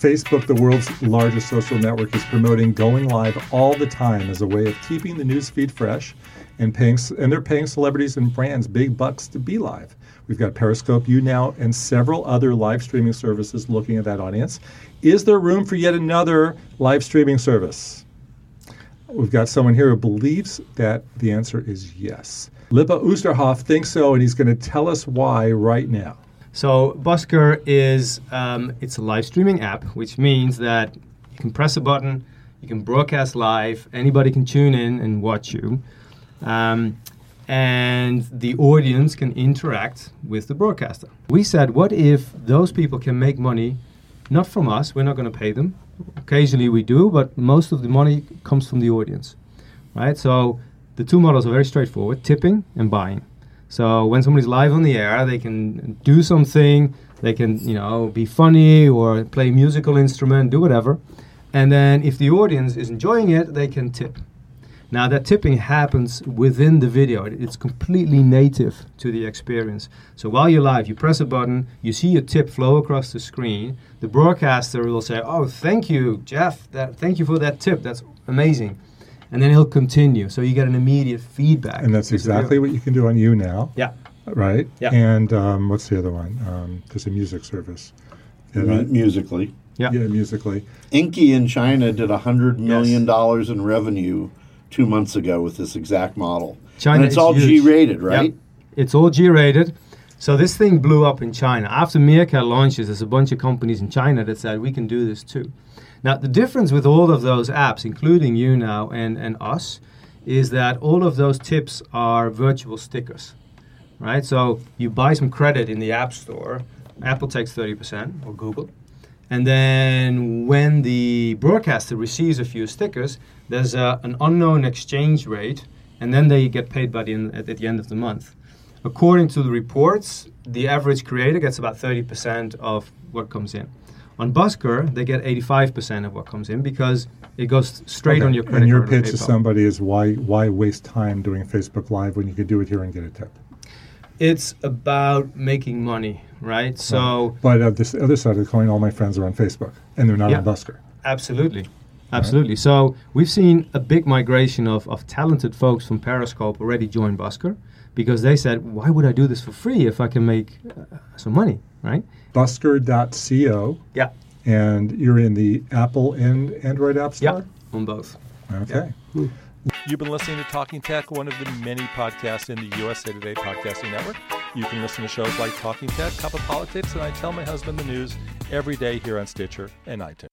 Facebook, the world's largest social network, is promoting going live all the time as a way of keeping the news feed fresh, and they're paying celebrities and brands big bucks to be live. We've got Periscope, YouNow, and several other live streaming services looking at that audience. Is there room for yet another live streaming service? We've got someone here who believes that the answer is yes. Lippe Oosterhoff thinks so, and he's going to tell us why right now. So Busker is it's a live streaming app, which means that you can press a button, you can broadcast live, anybody can tune in and watch you, and the audience can interact with the broadcaster. We said, what if those people can make money, not from us, we're not going to pay them. Occasionally we do, but most of the money comes from the audience, right? So the two models are very straightforward, tipping and buying. So when somebody's live on the air, they can do something, they can, be funny or play a musical instrument, do whatever. And then if the audience is enjoying it, they can tip. Now that tipping happens within the video. It's completely native to the experience. So while you're live, you press a button, you see your tip flow across the screen. The broadcaster will say, "Oh, thank you, Jeff. Thank you for that tip. That's amazing." And then he'll continue. So you get an immediate feedback. And that's exactly what you can do on YouNow. Yeah. Right? Yeah. And what's the other one? There's a music service. Musical.ly. Yeah, Musical.ly. Inky in China did $100 million in revenue 2 months ago with this exact model. China, and it's all huge. G-rated, right? Yep. It's all G-rated. So this thing blew up in China. After Meerkat launches, there's a bunch of companies in China that said, we can do this too. Now, the difference with all of those apps, including YouNow and us, is that all of those tips are virtual stickers, right? So you buy some credit in the App Store. Apple takes 30%, or Google. And then when the broadcaster receives a few stickers, there's an unknown exchange rate, and then they get paid at the end of the month. According to the reports, the average creator gets about 30% of what comes in. On Busker, they get 85% of what comes in because it goes straight on your credit and your card. And your pitch to PayPal. somebody is why waste time doing Facebook Live when you could do it here and get a tip? It's about making money, right? So, but this other side of the coin, all my friends are on Facebook, and they're not on Busker. Absolutely. Right. So we've seen a big migration of talented folks from Periscope already join Busker because they said, why would I do this for free if I can make some money, right? Busker.co. Yeah. And you're in the Apple and Android App Store? Yeah, on both. Okay. Yeah. You've been listening to Talking Tech, one of the many podcasts in the USA Today Podcasting Network. You can listen to shows like Talking Tech, Cup of Politics, and I Tell My Husband the News every day here on Stitcher and iTunes.